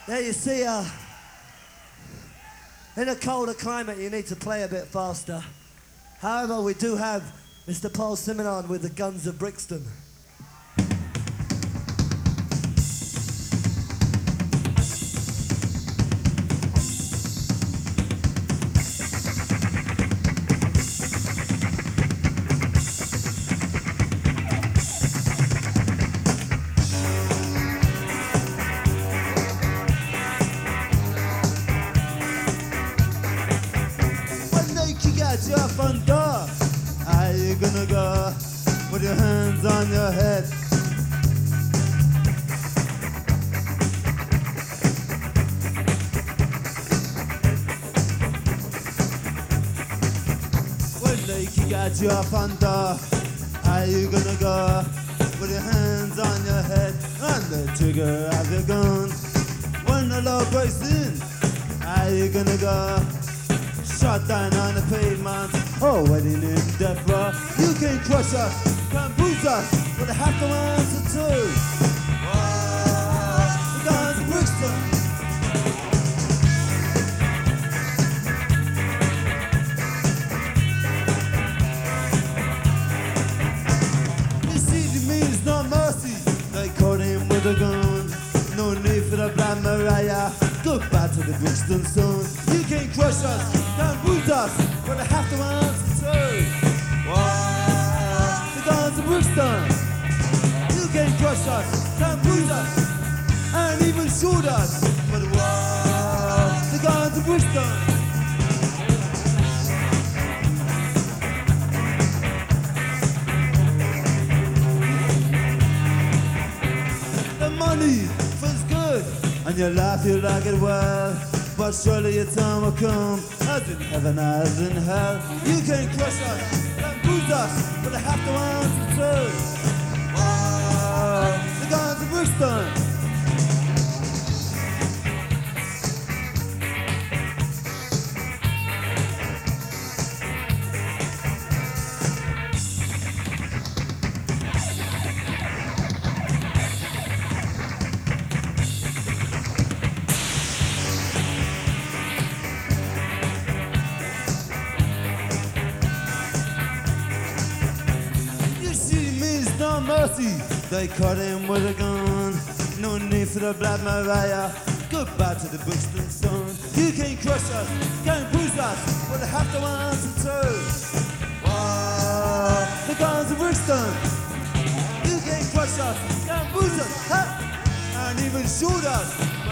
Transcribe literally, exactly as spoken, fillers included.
Yeah, you see, uh, in a colder climate, you need to play a bit faster. However, we do have Mister Paul Simonon with the Guns of Brixton. Your front door, how you gonna go? Put your hands on your head. When they kick at your front door, how you gonna go? Put your hands on your head and the trigger of your gun. When the law breaks in, how you gonna go? Shot down on the pavement, oh, waiting in death row. You can crush us, can bruise us, but I have to answer too. Oh, the Guns of Brixton. You see, to me it's not mercy. They caught him with a gun. No need for the Black Mariah. Goodbye to the Brixton Sun. You can crush us, can bruise us, but I have to answer too. Whoa, the Guns of Brixton. You can crush us, can bruise us, and even shoot us. But whoa, the Guns of Brixton. The money feels good, and you laugh, you like it well. But surely your time will come, as in heaven as in hell. You can crush us, can bruise us, but I have to answer too. Oh, the Guns of Brixton. No mercy, they caught him with a gun. No need for the Black Mariah. Goodbye to the Brixton Sun. You can crush us, can bruise us, but I have to answer too. Whoa, the Guns of Brixton. You can crush us, can bruise us, ha, and even shoot us.